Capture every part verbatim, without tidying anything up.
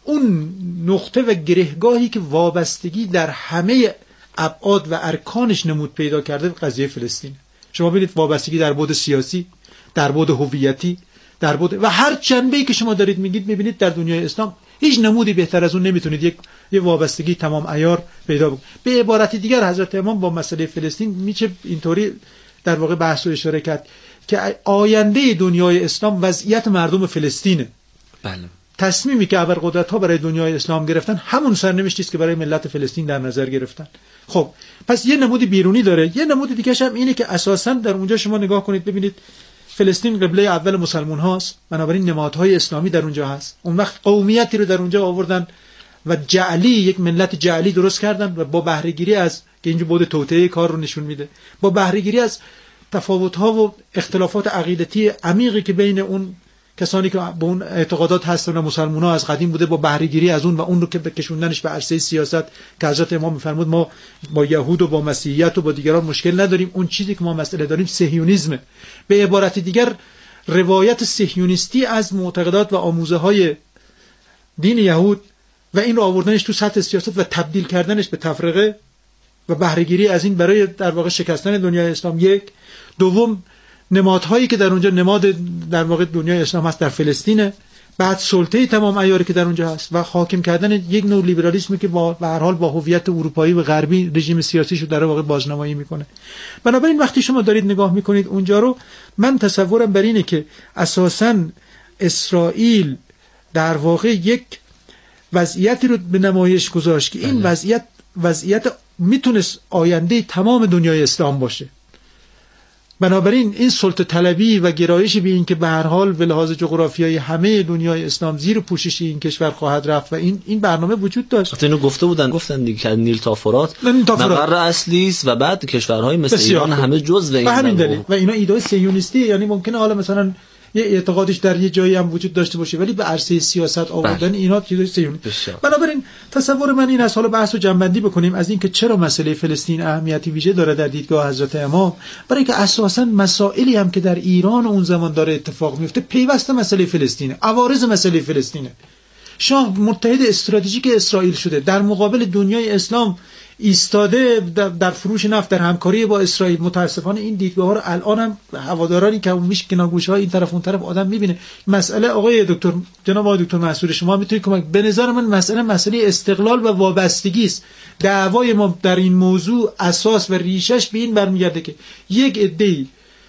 اون نقطه و گرهگاهی که وابستگی در همه ابعاد و ارکانش نمود پیدا کرده قضیه فلسطین. شما ببینید وابستگی در بعد سیاسی، در بعد هویتی، در بعد و هر جنبه‌ای که شما دارید میگید میبینید در دنیای اسلام هیچ نمودی بهتر از اون نمیتونید یک یه وابستگی تمام عیار پیدا بکنید. به عبارت دیگر حضرت امام با مسئله فلسطین میشه اینطوری در واقع بحث و اشاره کرد که آینده دنیای اسلام وضعیت مردم فلسطینه. بله. تصمیمی که ابرقدرت‌ها برای دنیای اسلام گرفتن همون سرنوشتی است که برای ملت فلسطین در نظر گرفتن. خب پس یه نمودی بیرونی داره، یه نمود دیگه هم اینه که اساساً در اونجا شما نگاه کنید ببینید فلسطین قبله اول مسلمان هاست، بنابراین نمادهای اسلامی در اونجا هست. اون وقت قومیتی رو در اونجا آوردن و جعلی یک ملت جعلی درست کردن و با بهره گیری از که اینجا بود توطئه کار رو نشون میده، با بهره گیری از تفاوت‌ها و اختلافات عقیدتی عمیقی که بین اون کسانی که به اون اعتقادات هستن و مسلمان‌ها از قدیم بوده، با بهره گیری از اون و اون رو که بکشوندنش به عرصه سیاست که حضرت امام می‌فرمود ما با یهود و با مسیحیت و با دیگران مشکل نداریم، اون چیزی که ما مسئله داریم صهیونیسمه. به عبارت دیگر روایت صهیونیستی از معتقدات و آموزه‌های دین یهود و این رو آوردنش تو سطح سیاست و تبدیل کردنش به تفرقه و بهره گیری از این برای در واقع شکستن دنیای اسلام. یک دوم نمادهایی که در اونجا نماد در واقع دنیای اسلام هست در فلسطینه، بعد سلطه تمام عیاری که در اونجا هست و حاکم کردن یک نوع لیبرالیسمی که با به هر حال با هویت اروپایی و غربی رژیم سیاسیشو در واقع بازنمایی میکنه. بنابراین وقتی شما دارید نگاه میکنید اونجا رو، من تصورم بر اینه که اساساً اسرائیل در واقع یک وضعیتی رو به نمایش گذاشت که این وضعیت وضعیت میتونست آینده تمام دنیای اسلام باشه. بنابراین این سلطه طلبی و گرایش به این که به هر حال به لحاظ جغرافیایی همه دنیای اسلام زیر پوشش این کشور خواهد رفت و این این برنامه وجود داشت. حتی اینو گفته بودن، گفتن دیگه که نیل تا فرات مقر اصلی است و بعد کشورهای مثل ایران همه جزء این همین دلیل و اینا ایده صهیونیستی، یعنی ممکنه حالا مثلا یه اعتقادش در یه جایی هم وجود داشته باشه ولی به عرصه سیاست آوردن اینا چیزای صهیونیستی. بنابراین تصور من این است، حالا بحث رو جمع‌بندی بکنیم از این که چرا مسئله فلسطین اهمیتی ویژه داره در دیدگاه حضرت امام، برای اینکه اساساً مسائلی هم که در ایران اون زمان داره اتفاق میفته پیوسته مسئله فلسطینه، عوارض مسئله فلسطینه. شاه متحد استراتژیک اسرائیل شده، در مقابل دنیای اسلام ایستاده در فروش نفت، در همکاری با اسرائیل. متاسفانه این دیدگاه‌ها رو الان هم هوادارانی که میش کنارگوش‌ها این طرف اون طرف آدم می‌بینه. مسئله آقای دکتر جناب آقای دکتر منصور شما میتونید کمک، به نظر من مسئله مسئله استقلال و وابستگی است. دعوای ما در این موضوع اساس و ریشش به این برمیگرده که یک عده‌ای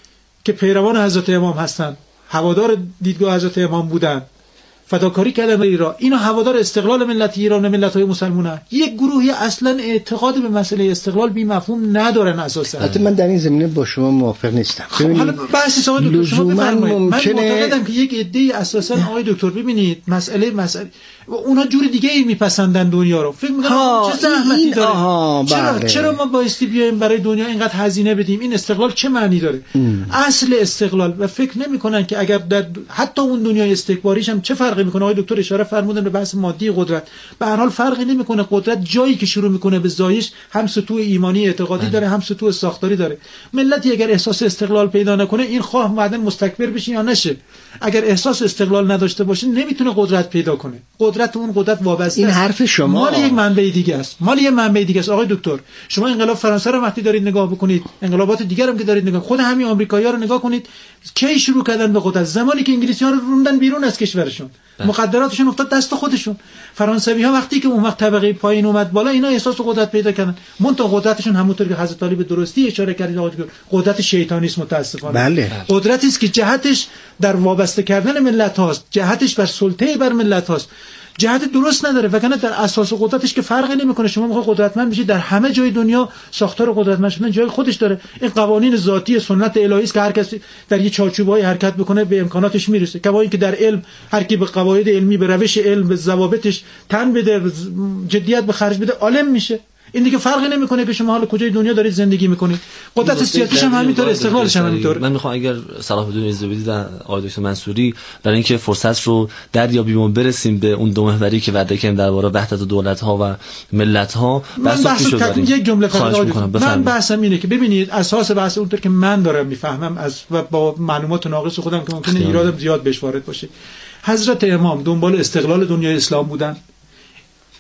که پیروان حضرت امام هستند، هوادار دیدگاه حضرت امام بودند، فداکاری کردن برای ایران، اینا هوادار استقلال ملت ایران و ملت‌های مسلمان‌ها. یک گروهی اصلا اعتقاد به مسئله استقلال بی مفهوم ندارن اساسا. البته من در این زمینه با شما موافق نیستم. خب حالا بحث آقای دکتر شما بفرمایید. ممکنه... من معتقدم که یک عده‌ای اساسا آقای دکتر ببینید مسئله مسئله اونا جور دیگه ای میپسندن دنیا رو. فکر می‌کنم چه زحمتی داره. آها چرا بله. چرا ما بایستی بیایم برای دنیا اینقدر هزینه بدیم؟ این استقلال چه معنی داره؟ ام. اصل استقلال و فکر نمی‌کنن که اگر در حتی اون دنیای استکباریش هم چه فرقی می‌کنه. آقای دکتر اشاره فرمودن به بحث مادی قدرت. به هر حال فرقی نمی‌کنه. قدرت جایی که شروع می‌کنه به زایش هم سطوح ایمانی اعتقادی ام. داره، هم سطوح ساختاری داره. ملتی اگر احساس استقلال پیدا نکنه، این خواه بعداً مستکبر بشه یا نشه، اگر احساس استقلال نداشته باشه نمیتونه قدرت پیدا کنه. قدرت اون قدرت وابسته این حرف شما مال یک منبع دیگه است، مال یک منبع دیگه است. آقای دکتر شما انقلاب فرانسه رو وقتی دارید نگاه بکنید، انقلابات دیگر هم که دارید نگاه، خود همین آمریکایی‌ها رو نگاه کنید کی شروع کردن به قدرت؟ زمانی که انگلیسی‌ها رو روندن بیرون از کشورشون، مقدراتشون افتاد دست خودشون. فرانسوی‌ها وقتی که اون وقت طبقه پایین اومد بالا، اینا احساس قدرت پیدا کردن. منتها قدرتشون همونطور که حضرت علی به درستی اشاره کردید آقای دکتر، قدرت شیطانی است متأسفانه. بله. قدرتی است که جهتش در وابسته کردن ملت هاست، جهتش بر سلطه بر ملت هاست، جهت درست نداره. وگرنه در اساس قدرتش که فرقی نمیکنه. شما میخواد قدرتمند بشید، در همه جای دنیا ساختار قدرتمند شدن جای خودش داره. این قوانین ذاتی سنت الهی است که هر کسی در یه چارچوبای حرکت بکنه به امکاناتش میرسه. کما اینکه در علم هر کی به قواعد علمی، به روش علم، به ضوابطش تن بده، جدیت به خرج بده، عالم میشه. این دیگه فرقی نمیکنه که شما حالا کجای دنیا دارید زندگی میکنید. قدرت سیاسیش هم همینطور، استقلالش هم همینطور. من میخوام اگر صلاح بدون اجازه بدید آقای دکتر منصوری، برای اینکه فرصت رو دریابیم و برسیم به اون دو محوری که وعده کردیم درباره وحدت دولت ها و ملت ها، بحث بحث یک جمله فقط من بحثم اینه که ببینید اساس بحث اونطور که من دارم میفهمم از و با معلومات ناقص خودم که ممکنه ایرادم زیاد بهش وارد باشه، حضرت امام دنبال استقلال دنیای اسلام بودن،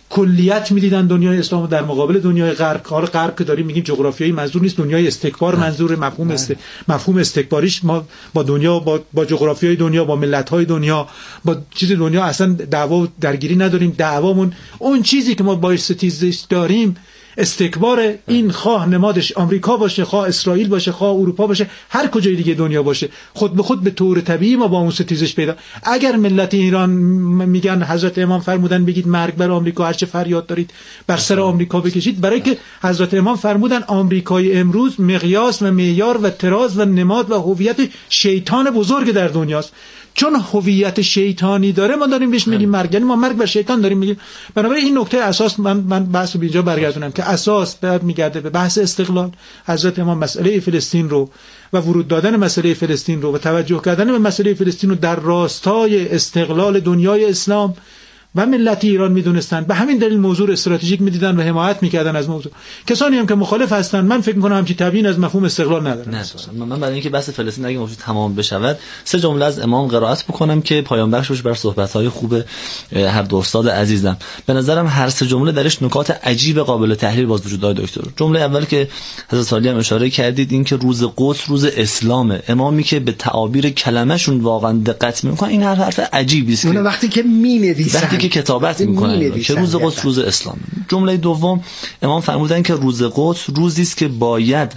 کلیت میدیدن دنیای اسلام در مقابل دنیای غرب. کار غرب که داریم میگیم جغرافیایی منظور نیست، دنیای استکبار منظور. مفهوم است مفهوم استکباریش ما با دنیا با با جغرافیای دنیا با ملت‌های دنیا با چیز دنیا اصلا دعوا درگیری نداریم. دعوامون اون چیزی که ما با ستیزش داریم استکبار. این خواه نمادش آمریکا باشه، خواه اسرائیل باشه، خواه اروپا باشه، هر کجای دیگه دنیا باشه، خود به خود به طور طبیعی ما با اون ستیزش پیدا. اگر ملت ایران میگن حضرت امام فرمودن بگید مرگ بر آمریکا، هر چه فریاد دارید بر سر آمریکا بکشید، برای که حضرت امام فرمودن آمریکای امروز مقیاس و معیار و طراز و نماد و هویت شیطان بزرگ در دنیاست. چون هویت شیطانی داره ما داریم بهش میگیم مرگ، یعنی ما مرگ بر شیطان داریم میگیم. بنابراین این نکته اساس من من بحث رو اینجا برگردونم که اساس بعد میگرده به بحث استقلال. حضرت امام مسئله فلسطین رو و ورود دادن مسئله فلسطین رو و توجه کردن به مسئله فلسطین رو در راستای استقلال دنیای اسلام و ملت ایران میدونستن. به همین دلیل موضوع استراتژیک میدیدن و حمایت میکردن از موضوع. کسانی هم که مخالف هستن من فکر میکنم همچین تبیین از مفهوم استقلال ندارن. نه من برای اینکه بحث فلسطین اگه موضوع تمام بشود سه جمله از امام قرائت بکنم که پایان بخش بشه بر صحبت‌های خوب هر دو استاد عزیزم. به نظرم هر سه جمله درش نکات عجیب قابل تحلیل باز وجود داره دکتر. جمله اول که حضرت علی هم اشاره کردید این که روز قدس روز اسلامه. امامی که به تعابیر کلمه‌شون واقعا دقت میکنه این هر حرف عجیبی است. اون وقتی که مینویسن که کتابت میکنن که روز قدس روز اسلام. جمله دوم امام فرمودن که روز قدس روزی است که باید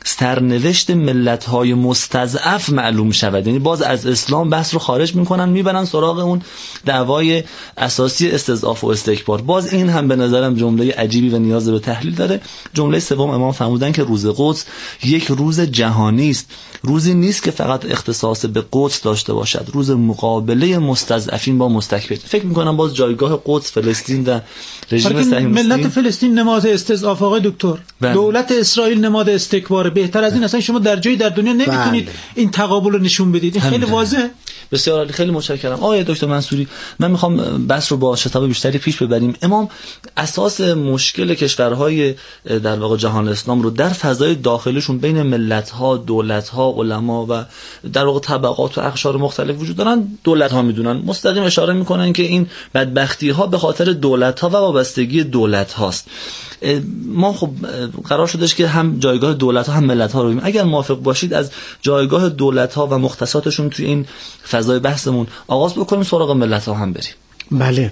سرنوشت ملت‌های مستضعف معلوم شود. یعنی باز از اسلام بحث رو خارج میکنن میبرن سراغ اون دعوای اساسی استضعاف و استکبار. باز این هم به نظرم جمله عجیبی و نیاز به تحلیل داره. جمله سوم امام فرمودن که روز قدس یک روز جهانی است. روزی نیست که فقط اختصاص به قدس داشته باشد، روز مقابله مستضعفین با مستکبرین. فکر میکنم باز جایگاه قدس فلسطین در رژیم صهیونیستی، ملت فلسطین نماد استضعاف آقای دکتر، بله. دولت اسرائیل نماد استکبار. بهتر از این اصلا شما در جایی در دنیا نمیتونید بله. این تقابل رو نشون بدید. این خیلی واضحه. بسیار عالی، خیلی متشکرم آقای دکتر منصوری. من میخوام بحث رو با شتاب بیشتری پیش ببریم. امام اساس مشکل کشورهای در واقع جهان اسلام رو در فضای داخلشون بین ملت‌ها، دولت‌ها، علما و در واقع طبقات و اقشار مختلف وجود دارن. دولت‌ها میدونن، مستقیم اشاره میکنن که این بدبختی‌ها به خاطر دولت‌ها و وابستگی دولت‌هاست. ما خب قرار شدش که هم جایگاه دولت‌ها هم ملت‌ها رو ببینیم. اگر موافق باشید از جایگاه دولت‌ها و مختصاتشون توی این فضای بحثمون آغاز بکنیم، سراغ ملت‌ها هم بریم. بله.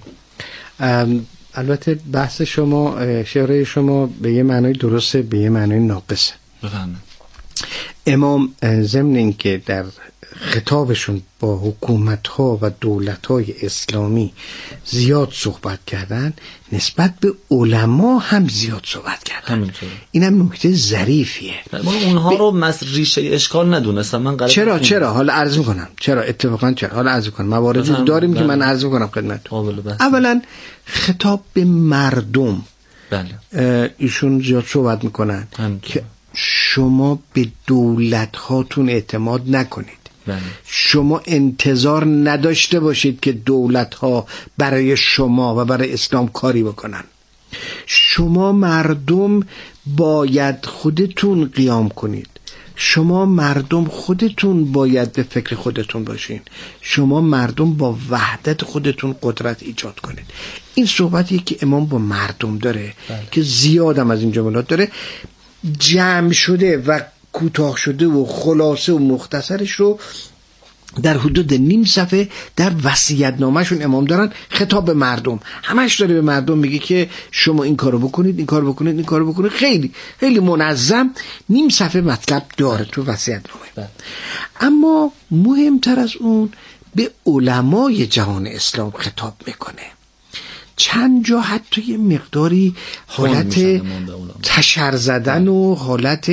البته بحث شما، اشاره شما به یه معنای درسته، به یه معنای ناقصه. بفهمید. امام ضمن اینکه در خطابشون با حکومت‌ها و دولت‌های اسلامی زیاد صحبت کردن، نسبت به علما هم زیاد صحبت کردن. همینطور. اینم نکته ظریفیه. من اونها ب... رو مس ریشه اشکال ندونستم. من قرار چرا چرا حالا عرض می‌کنم. چرا اتفاقا چرا حالا عرض می‌کنم. مواردی داریم بله. که من عرض می‌کنم خدمتتون. اولا خطاب به مردم. بله. ایشون زیاد صحبت می‌کنن که شما به دولت هاتون اعتماد نکنید. بله. شما انتظار نداشته باشید که دولت ها برای شما و برای اسلام کاری بکنن. شما مردم باید خودتون قیام کنید. شما مردم خودتون باید به فکر خودتون باشین. شما مردم با وحدت خودتون قدرت ایجاد کنید. این صحبتی که امام با مردم داره بله. که زیادم از این جملات داره، جمع شده و کوتاه شده و خلاصه و مختصرش رو در حدود نیم صفحه در وصیت‌نامه‌شون امام دارن. خطاب به مردم، همش داره به مردم میگه که شما این کارو بکنید، این کارو بکنید، این کارو بکنید. خیلی خیلی منظم نیم صفحه مطلب داره تو وصیت‌نامه. اما مهمتر از اون به علمای جهان اسلام خطاب میکنه. چند جا حتی یه مقداری حالت تشر زدن و حالت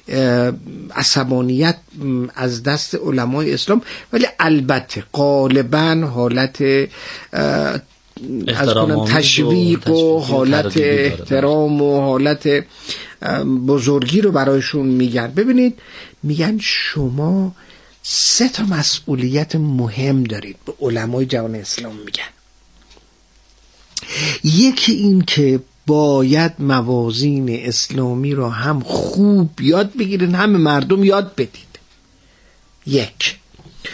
عصبانیت از دست علمای اسلام، ولی البته غالبا حالت از کنم تشویق و حالت احترام و حالت بزرگی رو برایشون میگن. ببینید میگن شما سه تا مسئولیت مهم دارید، به علمای جهان اسلام میگن. یکی این که باید موازین اسلامی را هم خوب یاد بگیرین، هم مردم یاد بدید. یک.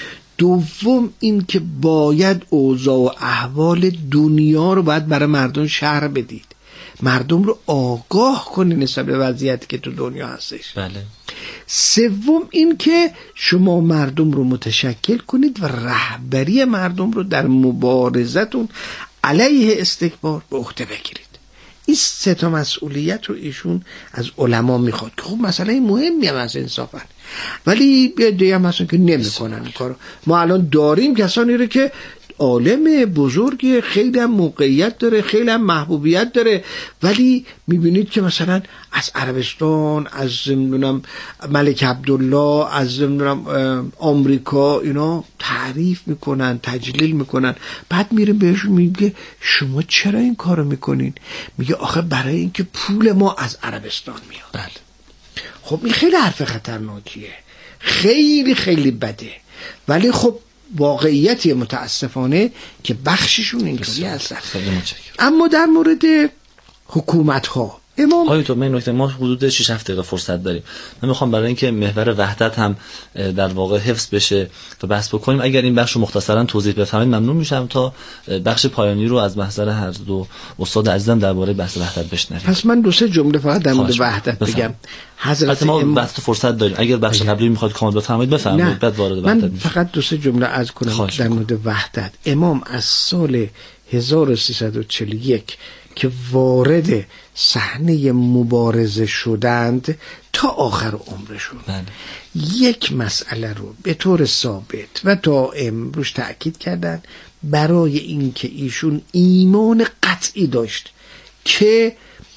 دوم این که باید اوضاع و احوال دنیا رو باید برای مردم شرح بدید، مردم رو آگاه کنید نسبت به وضعیتی که تو دنیا هستش. بله. سوم این که شما مردم رو متشکل کنید و رهبری مردم رو در مبارزتون علیه استکبار به عهده بگیرید. این سه تا مسئولیت رو ایشون از علما میخواد که خب مسئله مهمی هم از انصافا، ولی دیگه هم هستن که نمیکنن این کارو. ما الان داریم کسانی رو که عالم بزرگی، خیلی هم موقعیت داره، خیلی هم محبوبیت داره، ولی میبینید که مثلا از عربستان، از نمیدونم ملک عبدالله، از نمیدونم آمریکا اینا تعریف میکنن، تجلیل میکنن. بعد میره بهشون میگه شما چرا این کارو میکنین؟ میگه آخه برای اینکه پول ما از عربستان میاد. بله. خب این خیلی حرف خطرناکیه، خیلی خیلی بده، ولی خب واقعیتی متاسفانه که بخششون اینطوری هستن. اما در مورد حکومت ها امام آیا تو من نکته، ما حدود شش هفت دقیقه فرصت داریم. من میخوام برای اینکه محور وحدت هم در واقع حفظ بشه و بحث بکنیم، اگر این بخش رو مختصرا توضیح بفرمایید ممنون میشم تا بخش پایانی رو از محضر هر دو استاد عزیزم درباره بحث وحدت بشنویم. پس من دو سه جمله فقط در مورد وحدت بگم. حضرت ما ام... وقت فرصت داریم، اگر بخش قبلی میخواد کامل بفرمایید بفرمایید، بعد وارد وحدت من میشه. فقط دو سه جمله عرض کنم در مورد وحدت. امام از سال هزار و سیصد و چهل و یک که وارد صحنه مبارزه شدند تا آخر عمرشون بله. یک مسئله رو به طور ثابت و دائم روش تأکید کردن، برای اینکه ایشون ایمان قطعی داشت که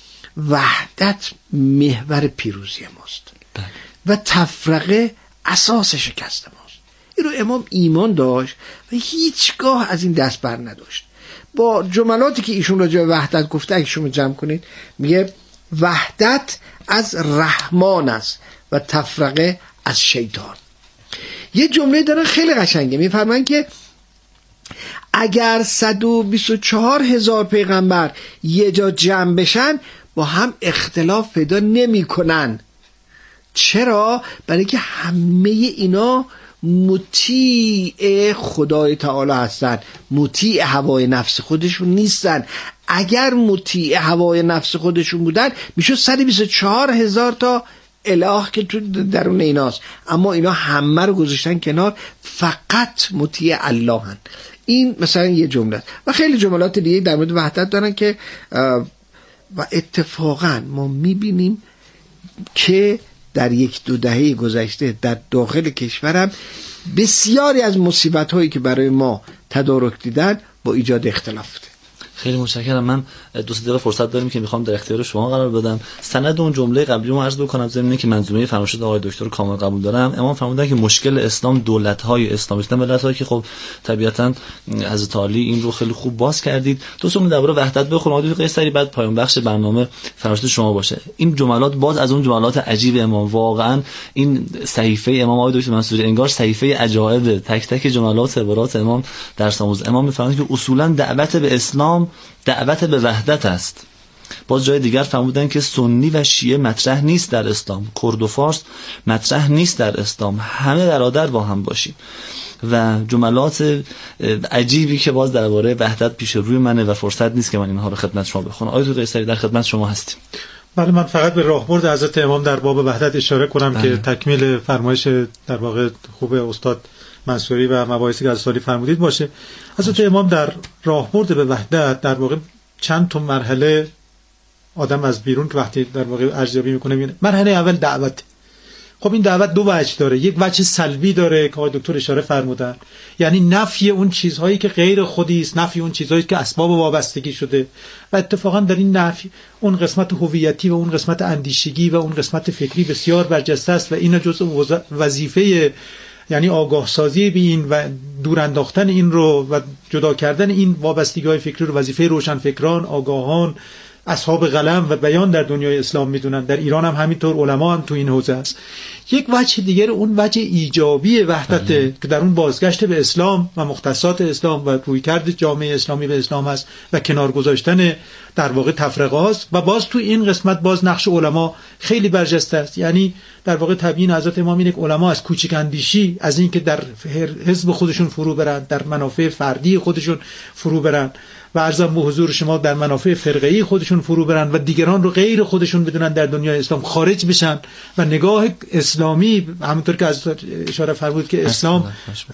وحدت محور پیروزی ماست بله. و تفرقه اساس شکست ماست. این رو امام ایمان داشت و هیچگاه از این دست بر نداشت. با جملاتی که ایشون راجع به وحدت گفته اگه شما جمع کنید میگه وحدت از رحمان است و تفرقه از شیطان. یه جمله دارن خیلی قشنگه، میفرمایند که اگر صد و بیست و چهار هزار پیغمبر یه جا جمع بشن با هم اختلاف پیدا نمی کنن. چرا؟ برای که همه اینا مطیع خدای تعالی هستن، مطیع هوای نفس خودشون نیستن. اگر مطیع هوای نفس خودشون بودن میشد صد و بیست و چهار هزار تا اله که تو درون ایناست، اما اینا همه رو گذاشتن کنار، فقط مطیع الله هن. این مثلا یه جمله و خیلی جملات دیگه در مورد وحدت دارن که و اتفاقا ما میبینیم که در یک دو دهه گذشته در داخل کشورم بسیاری از مصیبت هایی که برای ما تدارک دیدن با ایجاد اختلاف بوده. خیلی متشکرم. من دو سه دقیقه فرصت داریم که میخوام در اختیار شما قرار بدم. سند اون جمله قبلی رو عرض بکنم ضمن که منظومه فرمایشات آقای دکتر رو کامل قبول دارم. امام فرمودن که مشکل اسلام دولت‌های اسلامی است، ملت‌هایی که خب طبیعتاً حضرت علی این رو خیلی خوب باز کردید. دو سه درباره وحدت بخونم آقای قیصری، بعد پایان بخش برنامه فرمایشات شما باشه. این جملات باز از اون جملات عجیب امام، واقعاً این صحیفه امام آقای دکتر منصوری انگار صحیفه عجایب، تک تک جملات عبارات امام درس آموز. امام می‌فرمایند که اصولاً دعوت به اسلام دعوت به وحدت است. باز جای دیگر فرمودن که سنی و شیعه مطرح نیست در اسلام، کرد و فارس مطرح نیست در اسلام، همه برادر با هم باشیم. و جملات عجیبی که باز درباره وحدت پیش روی منه و فرصت نیست که من اینها رو خدمت شما بخونم. آقای قیصری در خدمت شما هستیم. بله، من فقط به راهبرد حضرت امام در باب وحدت اشاره کنم بله. که تکمیل فرمایش در واقع خوب استاد منصوری و مباحثی که از سالی فرمودید باشه. حضرت امام در راهبرد به وحدت در واقع چند تا مرحله آدم از بیرون که وقتی در واقع ارزیابی میکنه میبینه. مرحله اول دعوت. خب این دعوت دو وجه داره، یک وجه سلبی داره که آقای دکتر اشاره فرمودن، یعنی نفی اون چیزهایی که غیر خودی است، نفی اون چیزهایی که اسباب وابستگی شده و اتفاقا در این نفی اون قسمت هویتی و اون قسمت اندیشگی و اون قسمت فکری بسیار برجسته است و این جزء وظیفه یعنی آگاه سازی به این و دور انداختن این رو و جدا کردن این وابستگی‌های فکری رو وظیفه روشنفکران، آگاهان اصحاب قلم و بیان در دنیای اسلام میدونن. در ایران هم همینطور، علما هم تو این حوزه است. یک وجه دیگر اون وجه ایجابی وحدت که در اون بازگشت به اسلام و مختصات اسلام و رویکرد جامعه اسلامی به اسلام هست و کنار گذاشتن در واقع تفرقه هاست. و باز تو این قسمت باز نقش علما خیلی برجسته است. یعنی در واقع تبیین حضرت امام اینه که علما از کوچک اندیشی، از اینکه در حزب خودشون فرو برن، در منافع فردی خودشون فرو برن و عرضم به حضور شما در منافع فرقه‌ای خودشون فرو برن و دیگران رو غیر خودشون بدونن در دنیای اسلام خارج بشن و نگاه اسلامی، همونطور که از اشاره فرمود که اسلام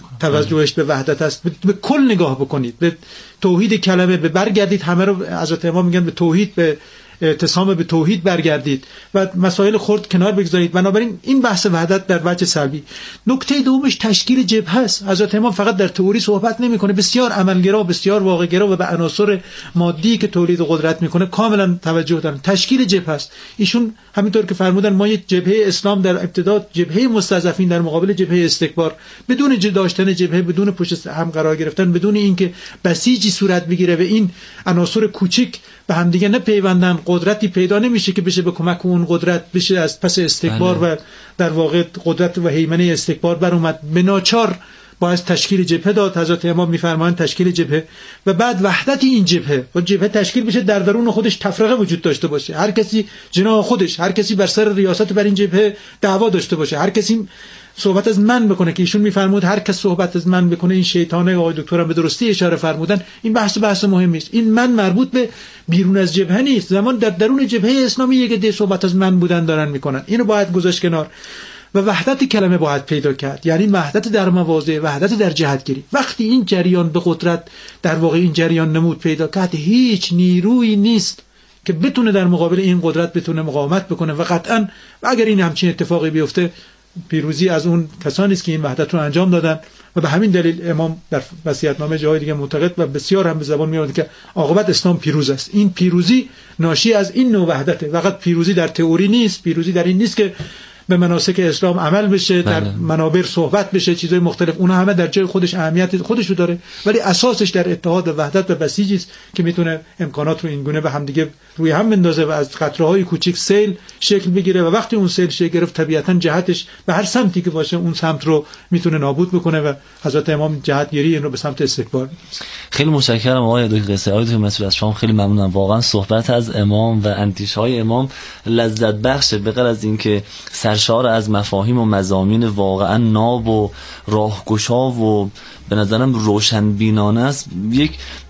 توجهش به وحدت است، به کل نگاه بکنید، به توحید کلمه به برگردید. همه رو حضرت امام میگن به توحید، به اعتصام به توحید برگردید و مسائل خرد کنار بگذارید. بنابراین این بحث وحدت در وجه سلبی. نکته دومش تشکیل جبهه است. حضرت امام فقط در تئوری صحبت نمیکنه، بسیار عملگرا، بسیار واقع‌گرا و به عناصر مادی که تولید قدرت میکنه کاملا توجه دارن. تشکیل جبهه است. ایشون همینطور که فرمودن ما یک جبهه اسلام در ابتدا، جبهه مستضعفین در مقابل جبهه استکبار، بدون داشتن جبهه، بدون پشت هم قرار گرفتن، بدون اینکه بسیجی صورت بگیره و این عناصر کوچک به هم دیگه نپیوندن، قدرتی پیدا نمیشه که بشه به کمک اون قدرت بشه از پس استکبار بله. و در واقع قدرت و هیمنه استکبار بر اومد. به ناچار باید تشکیل جبهه داد. حضرت امام میفرمایند تشکیل جبهه و بعد وحدت این جبهه و جبهه تشکیل بشه، در درون خودش تفرقه وجود داشته باشه، هر کسی جناح خودش، هر کسی بر سر ریاست بر این جبهه دعوا داشته باشه، هر کسی صحبت از من بکنه که ایشون میفرمود هر کس صحبت از من بکنه این شیطانه. آقای دکترم به درستی اشاره فرمودن این بحث بحث مهمی است. این من مربوط به بیرون از جبهه نیست. زمان در درون جبهه اسلامی یک عده صحبت از من بودن دارن میکنن، اینو باید گذاشت کنار و وحدت کلمه باید پیدا کرد. یعنی وحدت در مواضع، وحدت در جهتگیری. وقتی این جریان به قدرت در واقع این جریان نمود پیدا کرد، هیچ نیرویی نیست که بتونه در مقابل این قدرت بتونه مقاومت بکنه و قطعا اگر این همچین اتفاقی بیفته پیروزی از اون کسانی است که این وحدت رو انجام دادن. و به همین دلیل امام در وصیت‌نامه جای دیگه معتقد و بسیار هم به زبان میاد که عاقبت اسلام پیروز است. این پیروزی ناشی از این نوع وحدته. فقط پیروزی در تئوری نیست، پیروزی در این نیست که به مناسک اسلام عمل بشه، در بله. منابر صحبت بشه، چیزای مختلف، اونها همه در جای خودش اهمیت خودش رو داره، ولی اساسش در اتحاد و وحدت و بسیجی است که میتونه امکانات رو این گونه به هم دیگه روی هم بندازه و از قطره‌های کوچیک سیل شکل بگیره و وقتی اون سیل شکل گرفت طبیعتاً جهتش به هر سمتی که باشه اون سمت رو میتونه نابود بکنه و حضرت امام جهتگیری این رو به سمت استکبار. خیلی متشکرم آقای دکتر قصه. آقای دکتر مسعود از شما خیلی ممنونم. واقعا صحبت از امام و اندیشه‌های امام لذت بخشه، به غیر از اینکه سرشار از مفاهیم و مضامین واقعا ناب و راهگشا و به نظرم روشنبینانه است، یک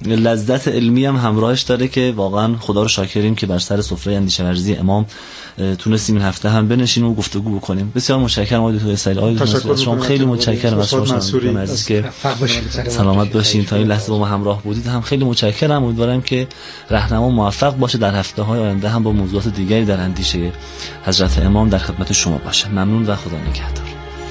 لذت علمی هم همراهش داره که واقعا خدا رو شاکریم که بر سر سفره اندیشه ورزی امام تونستیم این هفته هم بنشینیم و گفتگو بکنیم. بسیار متشکرم آقای دکتر اسماعیل. آقای دکتر شما خیلی متشکرم از شما عزیز که سلامت باشین تا این لحظه با ما همراه بودید. هم خیلی متشکرم. امیدوارم که راهنما موفق باشه در هفته‌های آینده هم با موضوعات دیگری در اندیشه حضرت امام در خدمت شما باشه. ممنون و خدا نگهدار.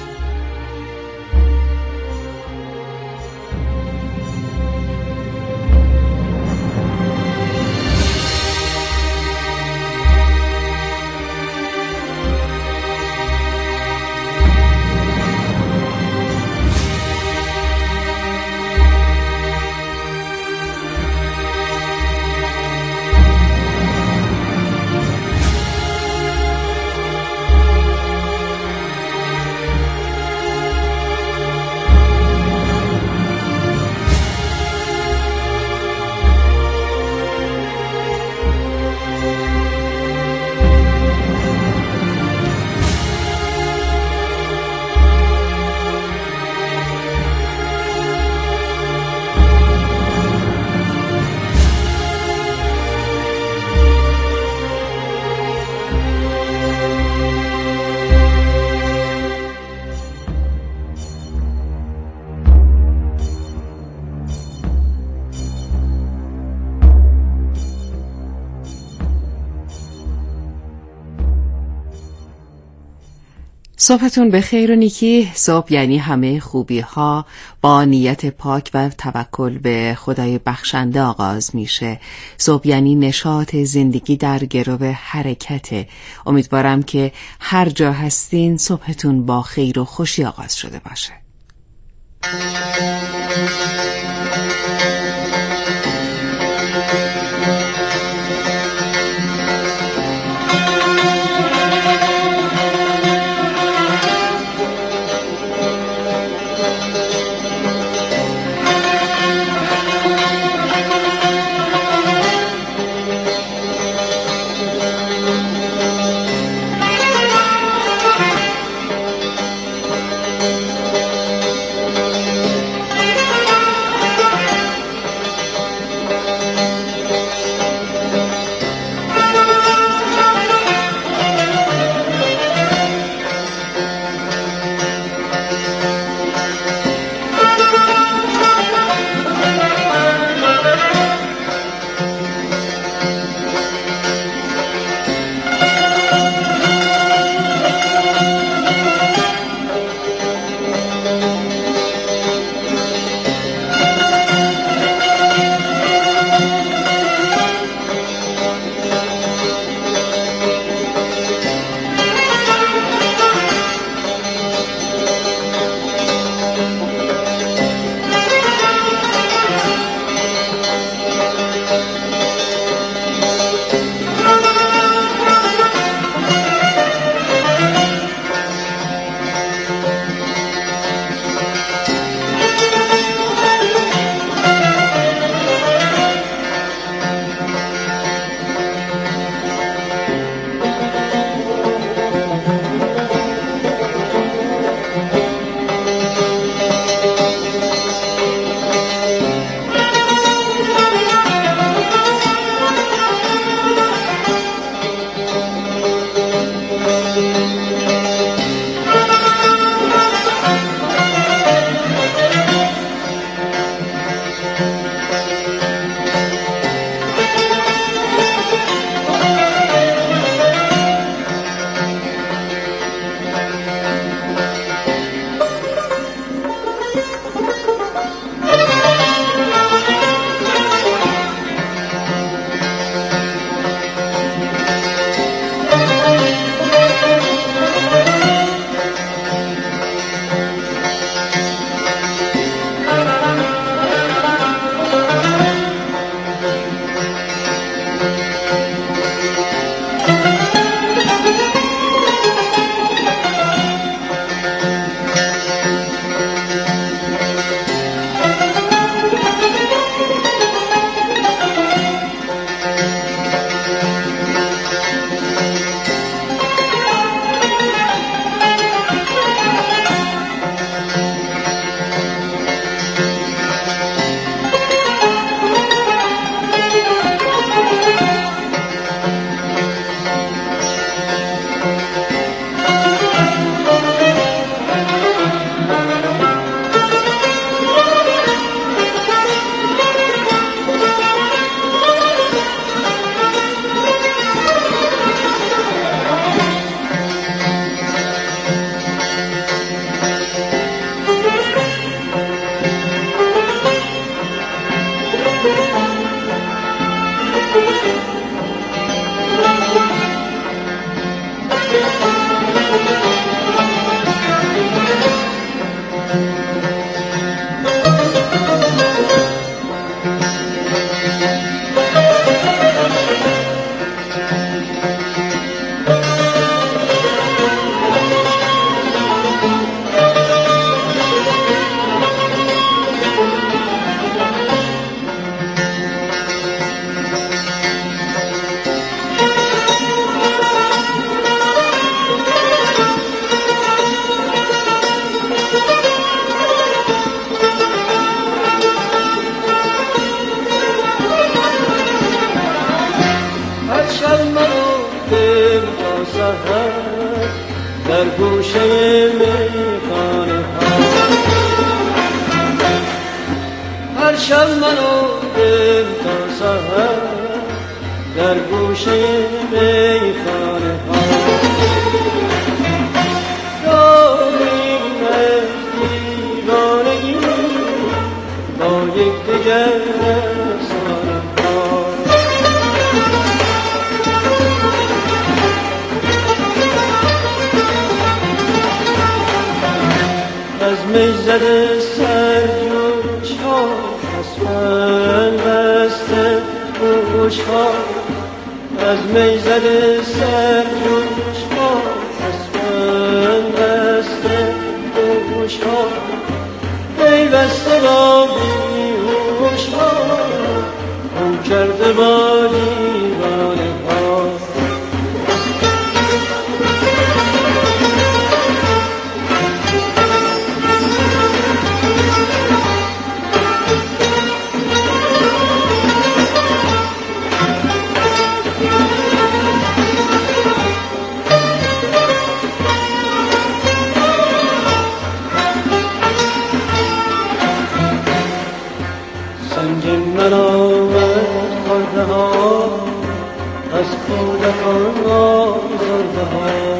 صبحتون به خیر و نیکی. صبح یعنی همه خوبی ها با نیت پاک و توکل به خدای بخشنده آغاز میشه. صبح یعنی نشاط زندگی در گرو حرکته. امیدوارم که هر جا هستین صبحتون با خیر و خوشی آغاز شده باشه. سحر در گوشه میخانه ها. هر شب منو دل تا سحر در گوشه میخانه ها. داریم از دیوانگی با یک دیگر افسانه ها. از می زده سر جوش ها، از من بسته گوش ها. از می زده سر جوش ها، از من بسته گوش ها. پیوسته با بیهوش ها، خون کرده با دیوانه ها. من آمد خورده ها، از کودکان آزرده ها.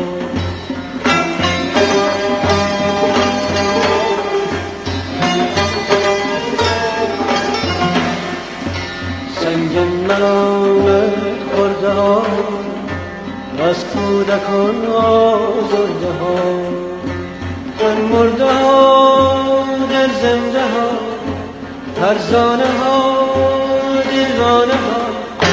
سنگ من آمد خورده ها، از کودکان آزرده ها. من مرده ها در زنده ها، فرزانه ها دیوانه ها.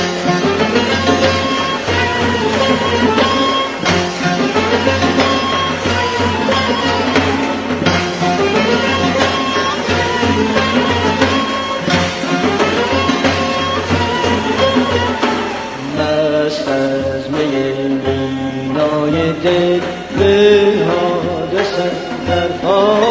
مست از می مینای دل به حادثه در پا.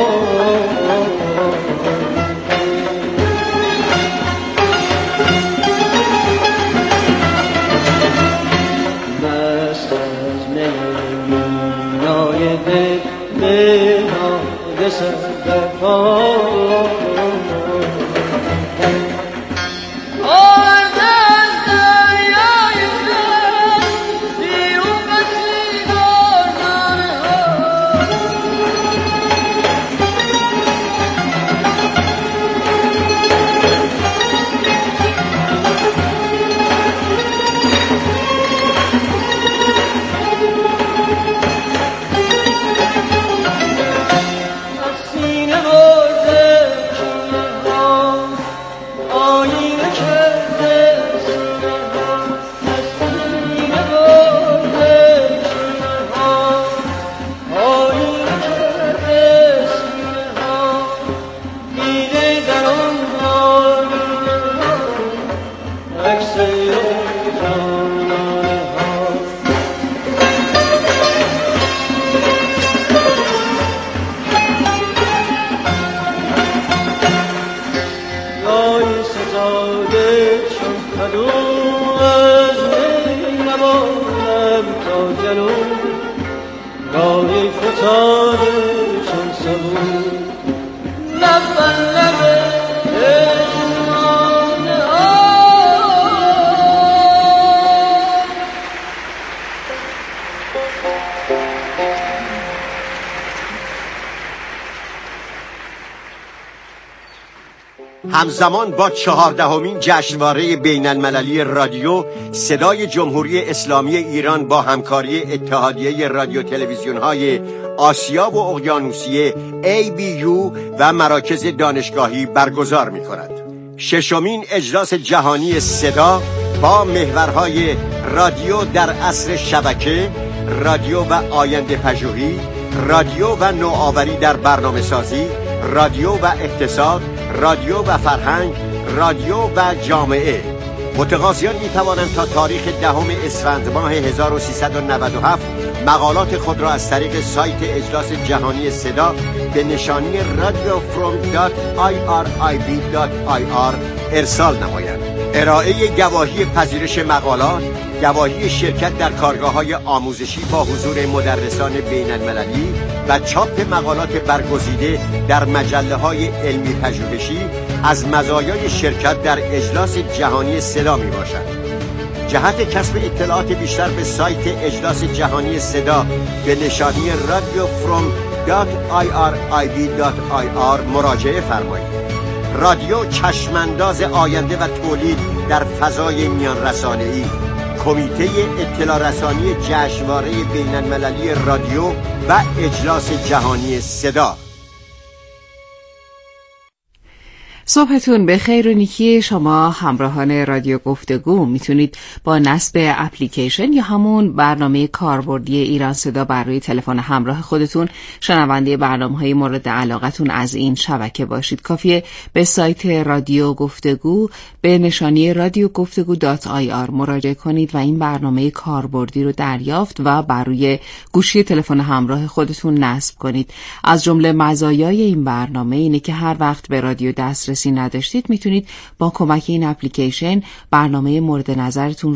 همزمان با چهاردهمین جشنواره بین المللی رادیو، صدای جمهوری اسلامی ایران با همکاری اتحادیه رادیو تلویزیون های آسیا و اقیانوسیه ای بی یو و مراکز دانشگاهی برگزار می کند. ششمین اجلاس جهانی صدا با محورهای رادیو در عصر شبکه، رادیو و آینده پژوهی، رادیو و نوآوری در برنامه سازی، رادیو و اقتصاد، رادیو و فرهنگ، رادیو و جامعه. متقاضیان می توانند تا تاریخ دهم اسفند ماه هزار و سیصد و نود و هفت مقالات خود را از طریق سایت اجلاس جهانی صدا به نشانی رادیو فروم دات آی آر آی بی دات آی آر ارسال نمایند. ارائه گواهی پذیرش مقالات، گواهی شرکت در کارگاه‌های آموزشی با حضور مدرسان بین المللی و چاپ مقالات برگزیده در مجله‌های علمی پژوهشی از مزایای شرکت در اجلاس جهانی صدا میباشد. جهت کسب اطلاعات بیشتر به سایت اجلاس جهانی صدا به نشانی رادیو فروم دات آی آر آی بی دات آی آر مراجعه فرمایید. رادیو چشمانداز آینده و تولید در فضای میان رسانه‌ای، کمیته اطلاع رسانی جشنواره بین المللی رادیو و اجلاس جهانی صدا. صبحتون به خیر و نیکی شما همراهان رادیو گفتگو. میتونید با نصب اپلیکیشن یا همون برنامه کاربردی ایران صدا بر روی تلفن همراه خودتون شنونده برنامه‌های مورد علاقتون از این شبکه باشید. کافیه به سایت رادیو گفتگو به نشانی رادیو گفتگو دات آی آر مراجعه کنید و این برنامه کاربردی رو دریافت و بر روی گوشی تلفن همراه خودتون نصب کنید. از جمله مزایای این برنامه اینه که هر وقت به رادیو دسترسی نداشتید میتونید با کمک این اپلیکیشن برنامه مورد نظرتون